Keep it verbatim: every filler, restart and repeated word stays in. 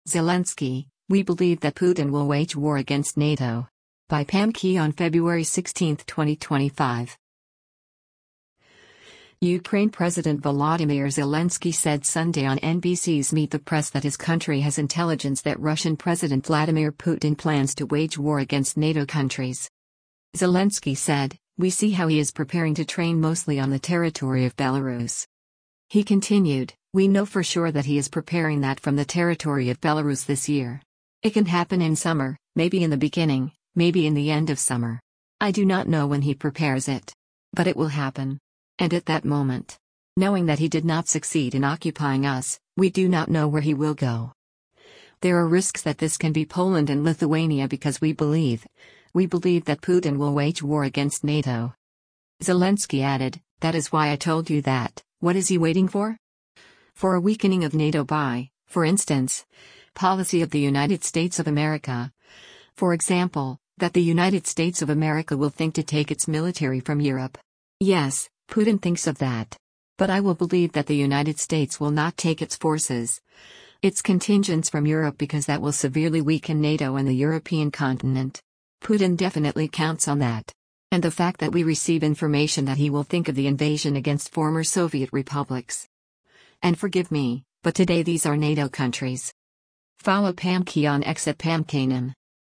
Zelensky, we believe that Putin will wage war against NATO. By Pam Key on February sixteenth, twenty twenty-five. Ukraine President Volodymyr Zelensky said Sunday on N B C's Meet the Press that his country has intelligence that Russian President Vladimir Putin plans to wage war against NATO countries. Zelensky said, "We see how he is preparing to train mostly on the territory of Belarus." He continued, "We know for sure that he is preparing that from the territory of Belarus this year. It can happen in summer, maybe in the beginning, maybe in the end of summer. I do not know when he prepares it. But it will happen. And at that moment, knowing that he did not succeed in occupying us, we do not know where he will go. There are risks that this can be Poland and Lithuania because we believe, we believe that Putin will wage war against NATO." Zelensky added, "That is why I told you that. What is he waiting for? For a weakening of NATO by, for instance, policy of the United States of America. For example, that the United States of America will think to take its military from Europe. Yes, Putin thinks of that. But I will believe that the United States will not take its forces, its contingents from Europe because that will severely weaken NATO and the European continent. Putin definitely counts on that. And the fact that we receive information that he will think of the invasion against former Soviet republics. And forgive me, but today these are NATO countries." Follow Pam Key on X at Pam Kanem.